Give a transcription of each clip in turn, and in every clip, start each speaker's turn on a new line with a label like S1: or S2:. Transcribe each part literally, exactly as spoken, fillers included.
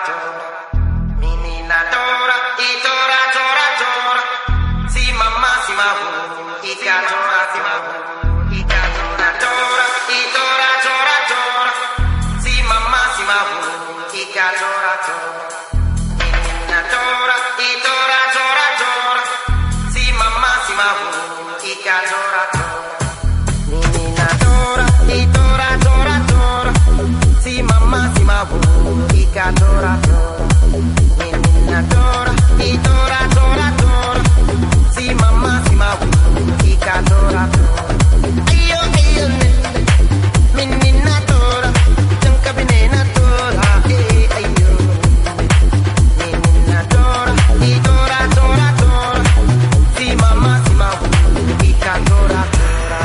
S1: tora, menina tora, e tora, tora, tora. Si mamma, si mahu, ika tora, si mahu, ika tora, tora, e tora, tora, tora. Si mamma, si mahu, ika tora, tora. Menina tora, e tora, tora, tora. Si mamma, si mahu, ika tora, tora. Menina tora, e tora, tora, tora. Si mamma, si mahu, ika tora, tora. Menina tora, e tora, tora, tora. Si mamma, si mahu, ika tora, tora. Ayo, ayo, ne, menina tora, jangan menina tora, eh, ayo. Menina tora, e tora, tora, tora. Si mamma, si mahu, ika tora, tora.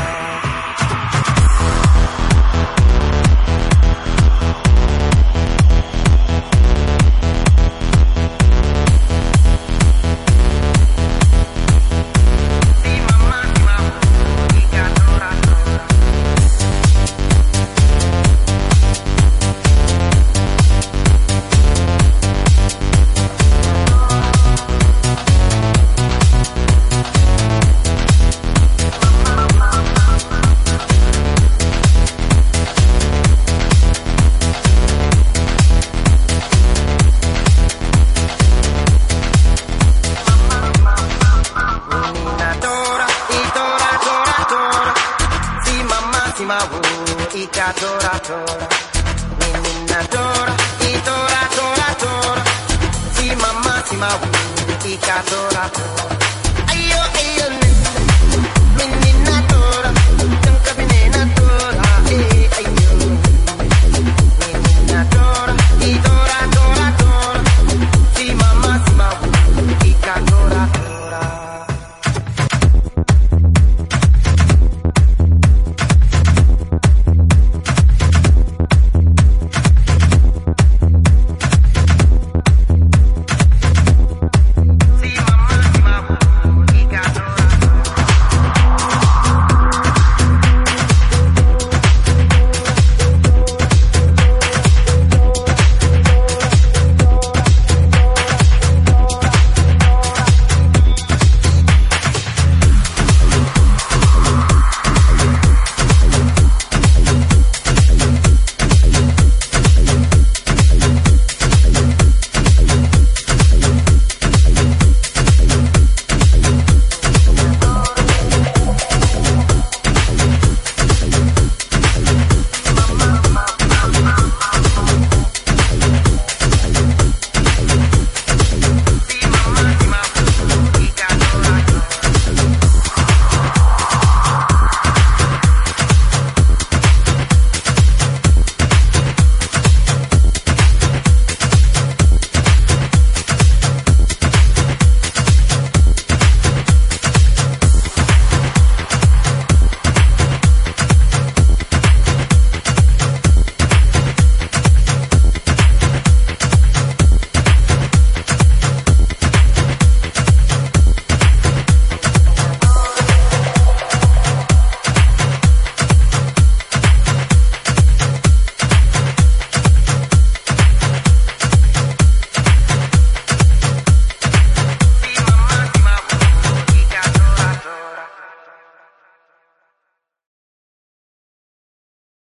S1: Ika tora tora, menina tora, e tora tora tora. Si mamma, si mahu, ika tora tora. Ayo ayo, menina tora.